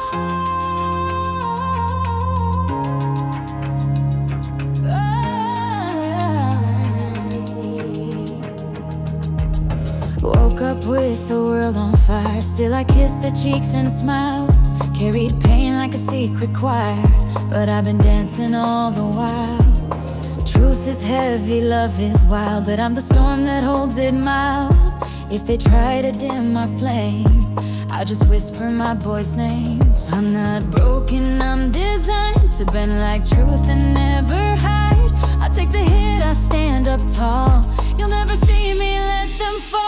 Woke up with the world on fire. Still I kissed her cheeks and smiled. Carried pain like a secret choir, but I've been dancing all the while. Truth is heavy, love is wild, but I'm the storm that holds it mild. If they try to dim my flame, I just whisper my boy's names. I'm not broken, I'm designed to bend like truth and never hide. I take the hit, I stand up tall. You'll never see me let them fall.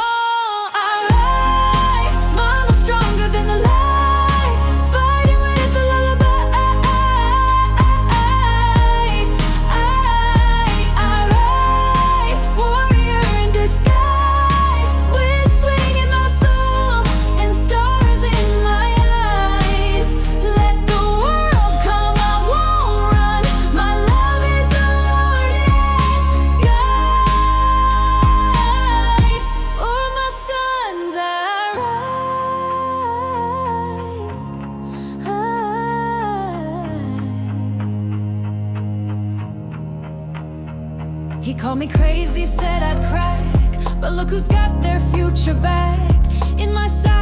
Than the light, fighting with the lullaby. I rise, warrior in disguise, with swing in my soul and stars in my eyes. Let the world come, I won't run. My love is a Lord, guys. For my sons I rise. He called me crazy, said I'd crack, but look who's got their future back. In my side